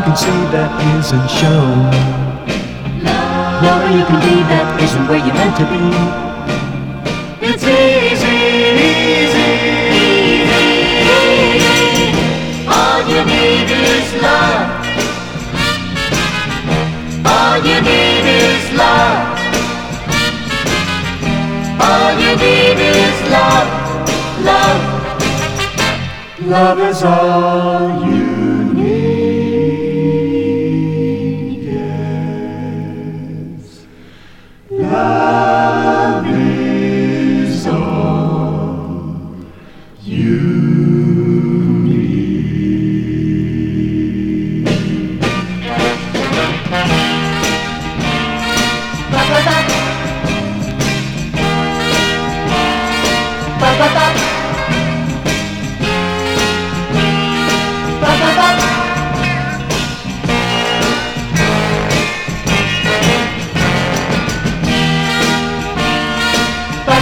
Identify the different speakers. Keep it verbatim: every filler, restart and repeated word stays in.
Speaker 1: can see that isn't shown.
Speaker 2: Lover you can be that isn't where you're meant to be. It's easy, easy, easy. All you need is love. All you need is love. All you need is love, love. Love is all you need, yes. Love is all you need. Ba ba ba. Ba ba ba.